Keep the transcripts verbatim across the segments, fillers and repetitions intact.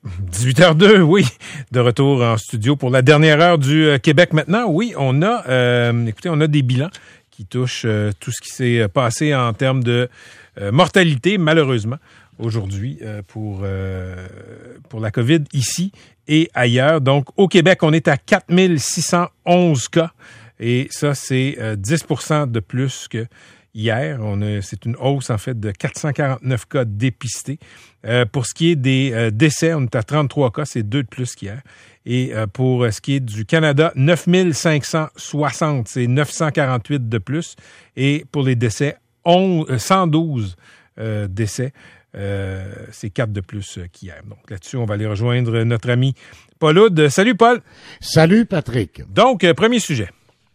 dix-huit heures deux, oui. De retour en studio pour la dernière heure du euh, Québec maintenant. Oui, on a, euh, écoutez, on a des bilans qui touchent euh, tout ce qui s'est passé en termes de euh, mortalité, malheureusement, aujourd'hui, euh, pour, euh, pour la COVID ici et ailleurs. Donc, au Québec, on est à quatre mille six cent onze cas et ça, c'est euh, dix pour cent de plus que hier. On a, c'est une hausse, en fait, de quatre cent quarante-neuf cas dépistés. Euh, pour ce qui est des euh, décès, on est à trente-trois cas, c'est deux de plus qu'hier. Et euh, pour ce qui est du Canada, neuf mille cinq cent soixante, c'est neuf cent quarante-huit de plus. Et pour les décès, onze, cent douze euh, décès, euh, c'est quatre de plus qu'hier. Donc là-dessus, on va aller rejoindre notre ami Paul Oud. Salut Paul! Salut Patrick! Donc, euh, premier sujet.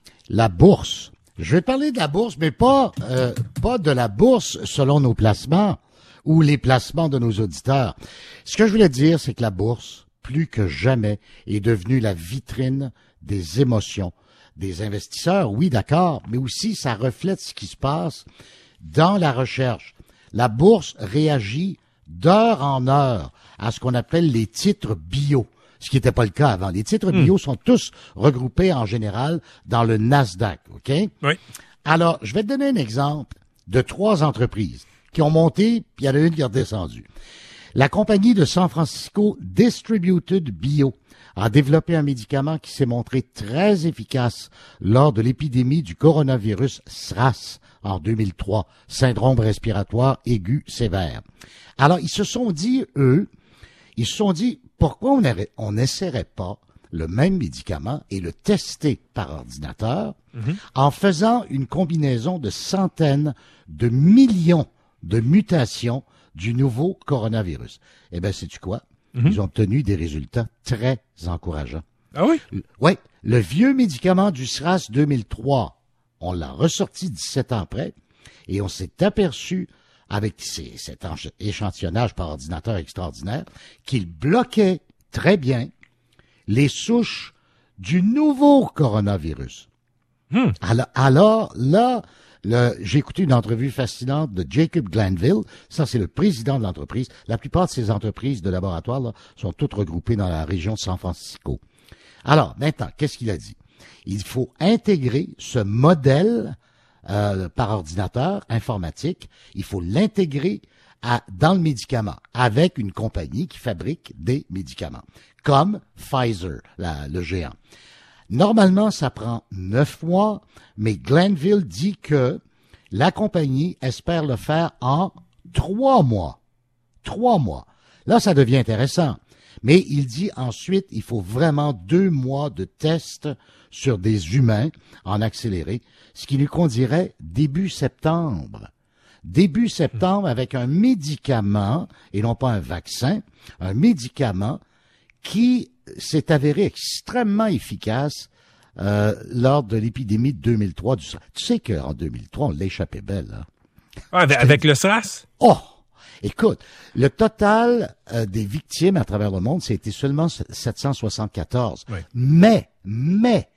La bourse. Je vais parler de la bourse, mais pas, euh, pas de la bourse selon nos placements ou les placements de nos auditeurs. Ce que je voulais dire, c'est que la bourse, plus que jamais, est devenue la vitrine des émotions des investisseurs. Oui, d'accord, mais aussi ça reflète ce qui se passe dans la recherche. La bourse réagit d'heure en heure à ce qu'on appelle les titres bio, ce qui n'était pas le cas avant. Les titres bio mmh. sont tous regroupés en général dans le Nasdaq, OK? Oui. Alors, je vais te donner un exemple de trois entreprises qui ont monté, puis il y en a une qui a redescendu. La compagnie de San Francisco Distributed Bio a développé un médicament qui s'est montré très efficace lors de l'épidémie du coronavirus SRAS en deux mille trois, syndrome respiratoire aigu sévère. Alors, ils se sont dit, eux, ils se sont dit, pourquoi on n'essaierait pas le même médicament et le tester par ordinateur mm-hmm. en faisant une combinaison de centaines de millions de mutations du nouveau coronavirus. Eh bien, sais-tu quoi? Mm-hmm. Ils ont obtenu des résultats très encourageants. Ah oui? Oui. Le vieux médicament du SRAS deux mille trois, on l'a ressorti dix-sept ans après et on s'est aperçu avec ces, cet échantillonnage par ordinateur extraordinaire qu'il bloquait très bien les souches du nouveau coronavirus. Hmm. Alors, alors, là, le, j'ai écouté une entrevue fascinante de Jacob Glanville. Ça, c'est le président de l'entreprise. La plupart de ces entreprises de laboratoire là, sont toutes regroupées dans la région de San Francisco. Alors, maintenant, qu'est-ce qu'il a dit? Il faut intégrer ce modèle euh, par ordinateur informatique. Il faut l'intégrer à, dans le médicament avec une compagnie qui fabrique des médicaments, comme Pfizer, la, le géant. Normalement, ça prend neuf mois, mais Glanville dit que la compagnie espère le faire en trois mois. Trois mois. Là, ça devient intéressant. Mais il dit ensuite, il faut vraiment deux mois de tests sur des humains en accéléré, ce qui nous conduirait début septembre. Début septembre avec un médicament, et non pas un vaccin, un médicament qui s'est avéré extrêmement efficace euh, lors de l'épidémie de deux mille trois. Du... Tu sais qu'en deux mille trois, on l'a échappé belle. Hein? Ah, avec, avec le SRAS? Oh! Écoute, le total euh, des victimes à travers le monde, c'était seulement sept cent soixante-quatorze. Oui. Mais, mais,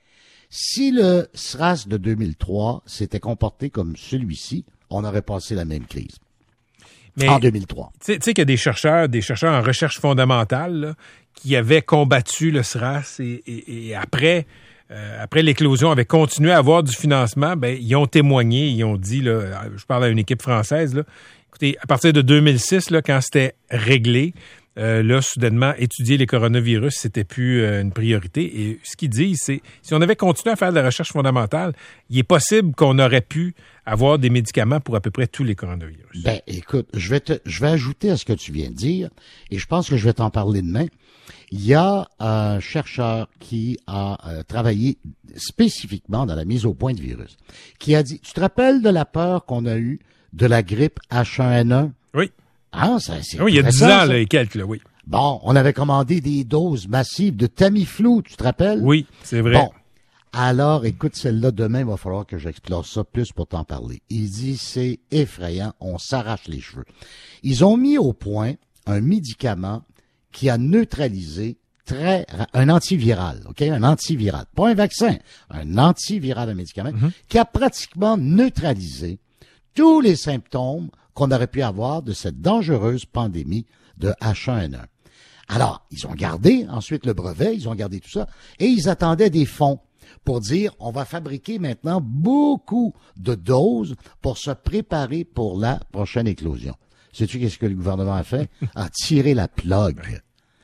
si le SRAS de deux mille trois s'était comporté comme celui-ci, on aurait passé la même crise. Mais, en deux mille trois. Tu sais, tu sais qu'il y a des chercheurs, des chercheurs en recherche fondamentale là, qui avaient combattu le SRAS et, et, et après, euh, après l'éclosion, avaient continué à avoir du financement. Ben, ils ont témoigné, ils ont dit, là, je parle à une équipe française, là, écoutez, à partir de deux mille six, là, quand c'était réglé, euh, là, soudainement, étudier les coronavirus, c'était plus euh, une priorité. Et ce qu'ils disent, c'est si on avait continué à faire de la recherche fondamentale, il est possible qu'on aurait pu avoir des médicaments pour à peu près tous les coronavirus. Ben, écoute, je vais te, je vais ajouter à ce que tu viens de dire, et je pense que je vais t'en parler demain. Il y a un chercheur qui a euh, travaillé spécifiquement dans la mise au point de virus, qui a dit, tu te rappelles de la peur qu'on a eue de la grippe H un N un? Oui. Ah, ça, c'est oui, il y a dix ans, là, et quelques, là, oui. Bon, on avait commandé des doses massives de Tamiflu, tu te rappelles? Oui, c'est vrai. Bon, alors, écoute, celle-là, demain, il va falloir que j'explore ça plus pour t'en parler. Il dit, c'est effrayant, on s'arrache les cheveux. Ils ont mis au point un médicament qui a neutralisé très, un antiviral, OK? Un antiviral. Pas un vaccin, un antiviral, un médicament, mm-hmm. qui a pratiquement neutralisé tous les symptômes qu'on aurait pu avoir de cette dangereuse pandémie de H un N un. Alors, ils ont gardé ensuite le brevet, ils ont gardé tout ça, et ils attendaient des fonds pour dire, on va fabriquer maintenant beaucoup de doses pour se préparer pour la prochaine éclosion. Sais-tu qu'est-ce que le gouvernement a fait? A tiré la plug.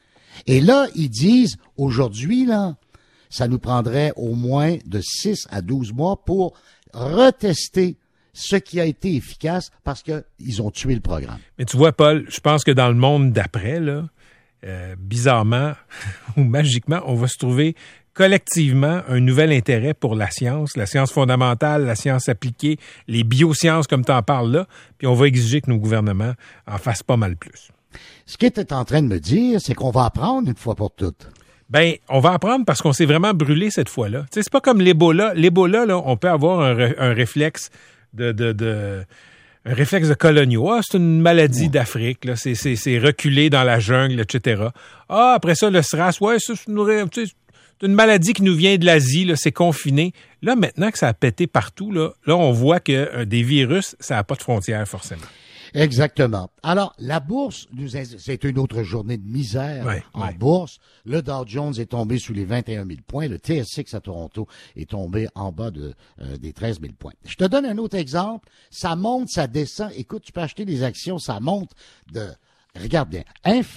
Et là, ils disent, aujourd'hui, là, ça nous prendrait au moins de six à douze mois pour retester ce qui a été efficace parce qu'ils ont tué le programme. Mais tu vois, Paul, je pense que dans le monde d'après, là, euh, bizarrement ou magiquement, on va se trouver collectivement un nouvel intérêt pour la science, la science fondamentale, la science appliquée, les biosciences comme tu en parles là, puis on va exiger que nos gouvernements en fassent pas mal plus. Ce qu'il était en train de me dire, c'est qu'on va apprendre une fois pour toutes. Ben, on va apprendre parce qu'on s'est vraiment brûlé cette fois-là. Tu sais, c'est pas comme l'Ebola. L'Ebola, là, on peut avoir un, ré- un réflexe de, de, de, un réflexe de coloniaux. Ah, c'est une maladie ouais. d'Afrique, là. C'est, c'est, c'est reculé dans la jungle, et cetera. Ah, après ça, le SRAS, ouais, ça, c'est une, tu sais, c'est une maladie qui nous vient de l'Asie, là, c'est confiné. Là, maintenant que ça a pété partout, là, là, on voit que euh, des virus, ça n'a pas de frontières, forcément. Exactement. Alors, la bourse, nous a, c'est une autre journée de misère ouais, en ouais. bourse. Le Dow Jones est tombé sous les vingt et un mille points. Le T S X à Toronto est tombé en bas de, euh, des treize mille points. Je te donne un autre exemple. Ça monte, ça descend. Écoute, tu peux acheter des actions, ça monte de... Regarde bien.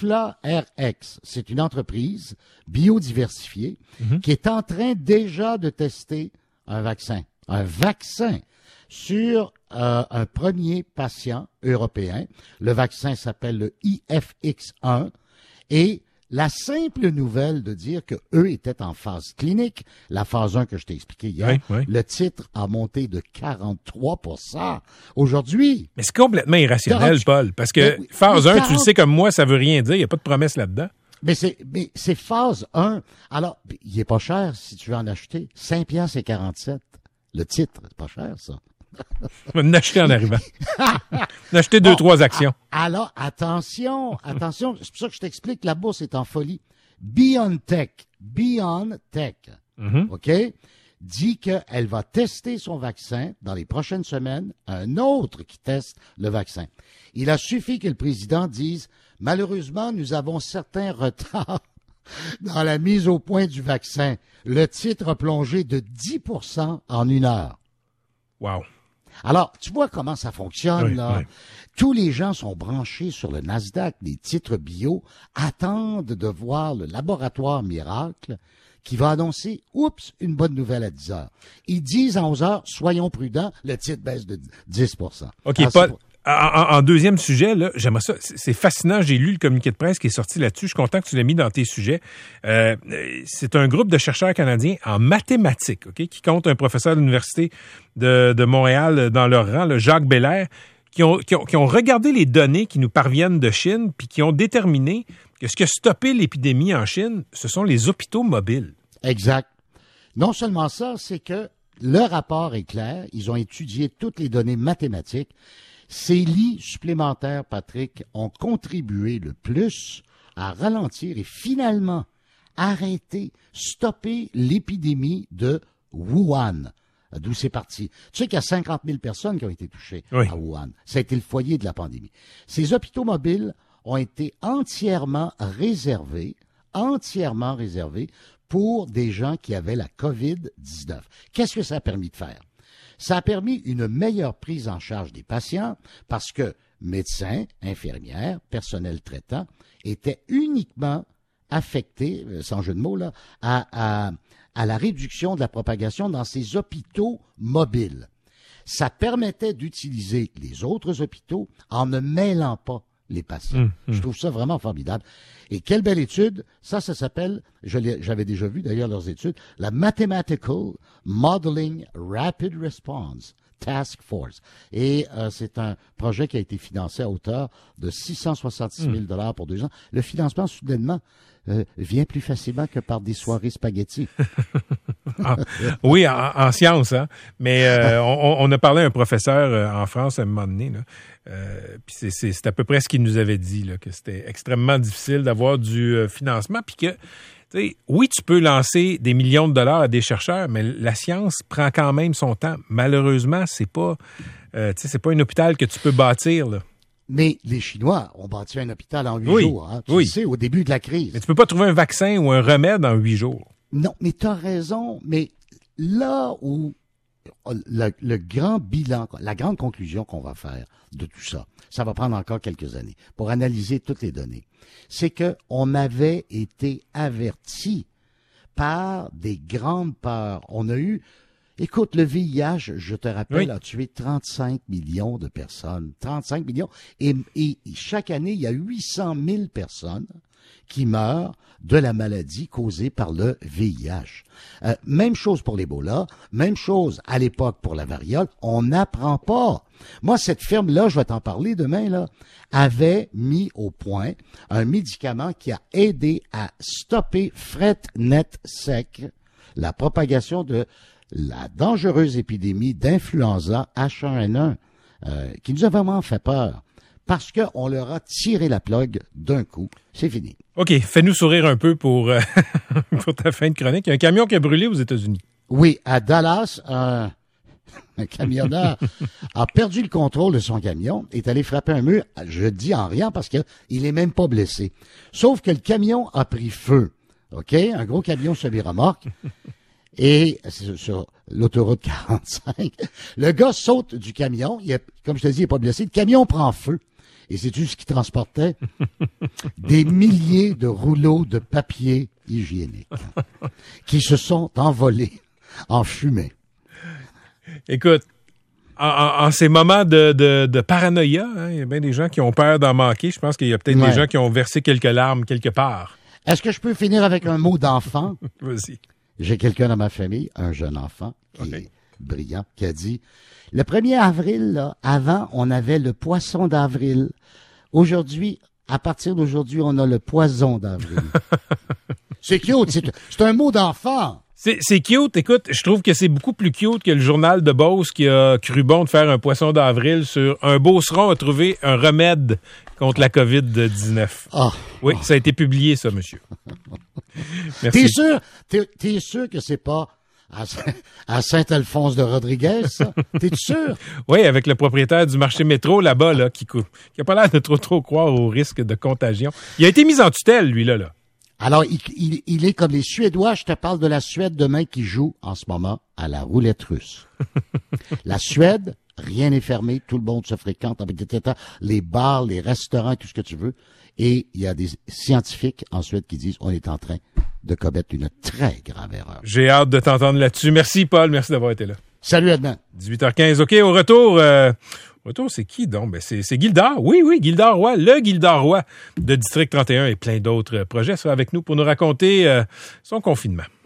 InflaRx, c'est une entreprise biodiversifiée mm-hmm. qui est en train déjà de tester un vaccin. Un vaccin sur euh, un premier patient européen. Le vaccin s'appelle le I F X un et la simple nouvelle de dire que eux étaient en phase clinique, la phase un que je t'ai expliqué hier, oui, oui. le titre a monté de quarante-trois pour cent aujourd'hui. Mais c'est complètement irrationnel, quarante Paul, parce que mais, phase mais un, quarante tu le sais comme moi, ça veut rien dire, il n'y a pas de promesse là-dedans. Mais c'est, mais c'est phase un. Alors, il est pas cher si tu veux en acheter. cinq piastres et quarante-sept. Le titre, c'est pas cher, ça. Je vais en acheter en arrivant. en acheter deux, bon, trois actions. Alors, attention, attention. C'est pour ça que je t'explique que la bourse est en folie. BioNTech, BioNTech, mm-hmm. OK, dit qu'elle va tester son vaccin dans les prochaines semaines. Un autre qui teste le vaccin. Il a suffi que le président dise, malheureusement, nous avons certains retards dans la mise au point du vaccin. Le titre a plongé de dix pour cent en une heure. Wow. Alors, tu vois comment ça fonctionne, oui, là. Oui. Tous les gens sont branchés sur le Nasdaq, les titres bio, attendent de voir le laboratoire miracle qui va annoncer, oups, une bonne nouvelle à dix heures. Ils disent à onze heures, soyons prudents, le titre baisse de dix pour cent. OK, Alors, Paul, en, en, en deuxième sujet, là, j'aimerais ça, c'est fascinant, j'ai lu le communiqué de presse qui est sorti là-dessus, je suis content que tu l'aies mis dans tes sujets. Euh, c'est un groupe de chercheurs canadiens en mathématiques, OK, qui compte un professeur de l'Université de, de Montréal dans leur rang, le Jacques Bellaire, qui ont, qui, ont, qui ont regardé les données qui nous parviennent de Chine, puis qui ont déterminé que ce qui a stoppé l'épidémie en Chine, ce sont les hôpitaux mobiles. Exact. Non seulement ça, c'est que le rapport est clair, ils ont étudié toutes les données mathématiques. Ces lits supplémentaires, Patrick, ont contribué le plus à ralentir et finalement arrêter, stopper l'épidémie de Wuhan, d'où c'est parti. Tu sais qu'il y a cinquante mille personnes qui ont été touchées oui. à Wuhan. Ça a été le foyer de la pandémie. Ces hôpitaux mobiles ont été entièrement réservés, entièrement réservés pour des gens qui avaient la covid dix-neuf. Qu'est-ce que ça a permis de faire? Ça a permis une meilleure prise en charge des patients parce que médecins, infirmières, personnel traitant étaient uniquement affectés, sans jeu de mots, là, à, à, à la réduction de la propagation dans ces hôpitaux mobiles. Ça permettait d'utiliser les autres hôpitaux en ne mêlant pas les patients. Mmh, mmh. Je trouve ça vraiment formidable. Et quelle belle étude. Ça, ça s'appelle, je j'avais déjà vu d'ailleurs leurs études, la Mathematical Modeling Rapid Response Task Force. Et euh, c'est un projet qui a été financé à hauteur de six cent soixante-six mille dollars pour deux ans. Le financement, soudainement, euh, vient plus facilement que par des soirées spaghettis. ah, oui, en, en sciences, hein. Mais euh, on, on a parlé à un professeur euh, en France à un moment donné, là. Euh, puis c'est, c'est, c'est à peu près ce qu'il nous avait dit, là, que c'était extrêmement difficile d'avoir du euh, financement, puis que, tu sais, oui, tu peux lancer des millions de dollars à des chercheurs, mais la science prend quand même son temps. Malheureusement, c'est pas, euh, tu sais, c'est pas un hôpital que tu peux bâtir, là. Mais les Chinois ont bâti un hôpital en huit oui. jours, hein, tu oui. le sais, au début de la crise. Mais tu peux pas trouver un vaccin ou un remède en huit jours. Non, mais tu as raison, mais là où le, le grand bilan, la grande conclusion qu'on va faire de tout ça, ça va prendre encore quelques années pour analyser toutes les données, c'est que on avait été averti par des grandes peurs. On a eu, écoute, le V I H, je te rappelle, oui. a tué trente-cinq millions de personnes. trente-cinq millions. Et, et chaque année, il y a huit cent mille personnes qui meurent de la maladie causée par le V I H. Euh, même chose pour l'Ebola, même chose à l'époque pour la variole, on n'apprend pas. Moi, cette firme-là, je vais t'en parler demain, là, avait mis au point un médicament qui a aidé à stopper fret net sec la propagation de la dangereuse épidémie d'influenza H un N un, euh, qui nous a vraiment fait peur. Parce qu'on leur a tiré la plug d'un coup. C'est fini. OK, fais-nous sourire un peu pour, euh, pour ta fin de chronique. Il y a un camion qui a brûlé aux États-Unis. Oui, à Dallas, un, un camionneur a perdu le contrôle de son camion, est allé frapper un mur. Je dis en riant parce qu'il n'est même pas blessé. Sauf que le camion a pris feu. OK? Un gros camion semi-remorque. Et sur l'autoroute quarante-cinq, le gars saute du camion. Il a, comme je te dis, il n'est pas blessé. Le camion prend feu. Et sais-tu ce qu'il transportait? Des milliers de rouleaux de papier hygiénique qui se sont envolés en fumée. Écoute, en, en, en ces moments de, de, de paranoïa, hein, il y a bien des gens qui ont peur d'en manquer. Je pense qu'il y a peut-être ouais. des gens qui ont versé quelques larmes quelque part. Est-ce que je peux finir avec un mot d'enfant? Vas-y. J'ai quelqu'un dans ma famille, un jeune enfant qui okay. est brillant, qui a dit « Le premier avril, là, avant, on avait le poisson d'avril. Aujourd'hui, à partir d'aujourd'hui, on a le poison d'avril. » C'est cute, c'est, c'est un mot d'enfant. C'est, c'est cute. Écoute, je trouve que c'est beaucoup plus cute que le journal de Beauce qui a cru bon de faire un poisson d'avril sur un beauceron a trouvé un remède contre la covid dix-neuf. Oh, oui, oh. Ça a été publié, ça, monsieur. Merci. T'es sûr, t'es, t'es sûr que c'est pas à, à Saint-Alphonse de Rodriguez, ça? T'es sûr? Oui, avec le propriétaire du marché métro là-bas, là, qui, qui a pas l'air de trop trop croire au risque de contagion. Il a été mis en tutelle, lui, là, là. Alors, il, il, il est comme les Suédois. Je te parle de la Suède demain qui joue en ce moment à la roulette russe. La Suède, rien n'est fermé. Tout le monde se fréquente avec des tétas, les bars, les restaurants, tout ce que tu veux. Et il y a des scientifiques en Suède qui disent on est en train de commettre une très grave erreur. J'ai hâte de t'entendre là-dessus. Merci, Paul. Merci d'avoir été là. Salut, Edmond. dix-huit heures quinze. OK, au retour... Euh... Retour, c'est qui donc? Ben, c'est, c'est Gildor. Oui, oui, Gildor Roy, le Gildor Roy de District trente et un et plein d'autres projets. Ça avec nous pour nous raconter euh, son confinement.